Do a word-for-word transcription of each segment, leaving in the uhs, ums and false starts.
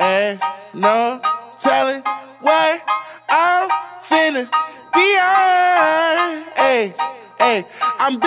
Ain't no telling what I'm finna be on. Hey, hey, I'm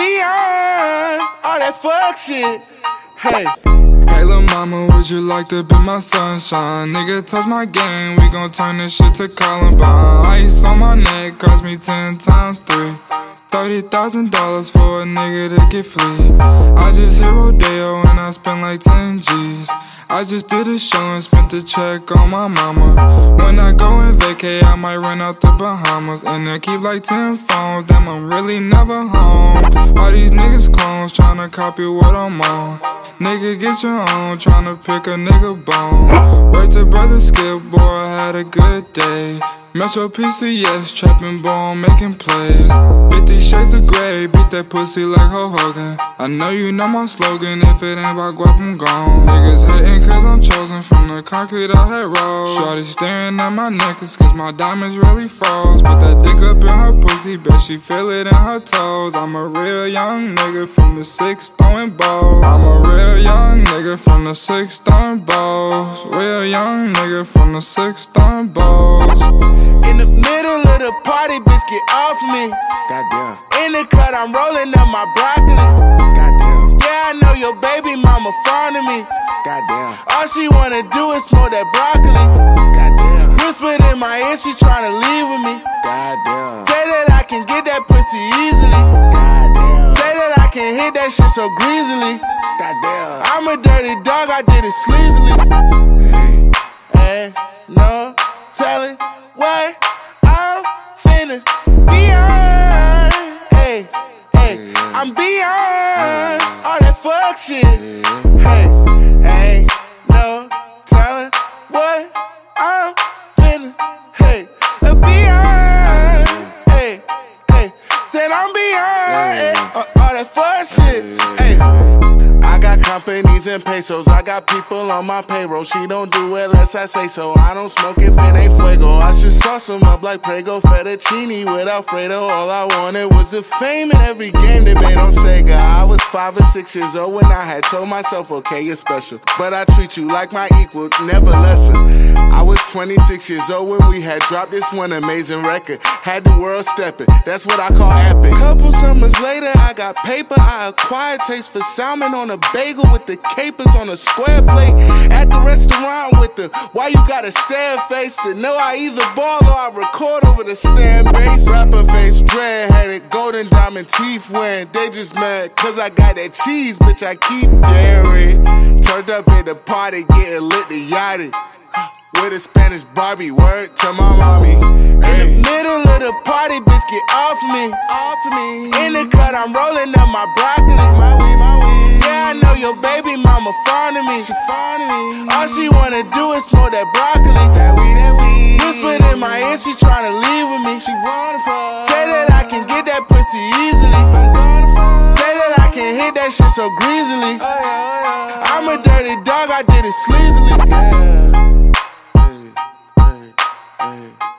beyond all that fuck shit. Hey. Hey lil' mama, would you like to be my sunshine? Nigga, touch my game, we gon' turn this shit to Columbine. Ice on my neck cost me ten times three. Thirty thousand dollars for a nigga to get free. I just hit Rodeo and I spent like ten G's. I just did a show and spent the check on my mama. When I go and vacay, I might run out the Bahamas. And I keep like ten phones, damn I'm really never home. All these niggas clones tryna copy what I'm on. Nigga get your own, tryna pick a nigga bone. Word to brother Skip, boy I had a good day. Metro P C S, trapping bone, making plays. Fifty shades of grey, beat that pussy like Hulk Hogan. I know you know my slogan, if it ain't about guap, I'm gone. Niggas hating cause I'm chosen from the concrete I had rolled. Shorty staring at my necklace cause my diamonds really froze. Put that dick up in her pussy, bet she feel it in her toes. I'm a real young nigga from the six throwing balls. I'm a real young nigga from the six throwing balls. Real young nigga from the six throwing balls. In the middle of the party, bitch, get off me. Goddamn. In the cut, I'm rolling up my broccoli. Goddamn. Yeah, I know your baby mama fond of me. Goddamn. All she wanna do is smoke that broccoli. Goddamn. Whispered in my ear, she tryna leave with me. Goddamn. Say that I can get that pussy easily. Goddamn. Say that I can hit that shit so greasily. Goddamn. I'm a dirty dog, I did it sleazily. Hey, hey, no telling what I'm finna be on. Hey, hey, I'm beyond all that fuck shit. Hey, ain't no telling what I'm finna, hey, be on. Hey, hey, said I'm beyond hey, all that fuck shit. Hey. I got companies and pesos, I got people on my payroll. She don't do it unless I say so. I don't smoke if it ain't fuego. I should sauce them up like Prego fettuccine with Alfredo. All I wanted was the fame in every game they made on Sega. I was five or six years old when I had told myself, okay, you're special, but I treat you like my equal, never lesser. I was twenty-six years old when we had dropped this one amazing record. Had the world stepping, that's what I call epic. Couple summers later, I got paper. I acquired taste for salmon on a bagel with the capers on a square plate. At the restaurant with the why you gotta stare face to know I either ball or I record over the stand bass. Rapper face, dread-headed, golden diamond teeth wearing. They just mad cause I got that cheese, bitch, I keep daring. Turned up at the party, getting lit to yachty. With a Spanish Barbie, word to my mommy. Hey. In the middle of the party, bitch, get off me. Off me. In the cut, I'm rolling up my broccoli. My weed, my weed. Yeah, I know your baby mama fond of me. She fond of me. All she wanna do is smoke that broccoli. That weed, that weed. Whispered in my ear, she tryna leave with me. She wanna fuck. Say that I can get that pussy easily. I'm gonna fuck. Say that I can hit that shit so greasily. Oh, yeah, oh, yeah. I'm a dirty dog, I did it sleazily. Yeah. Hey, hey, hey.